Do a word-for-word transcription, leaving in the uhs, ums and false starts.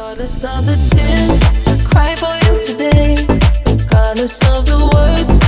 Regardless of the tears, I cry for you today. Regardless of the words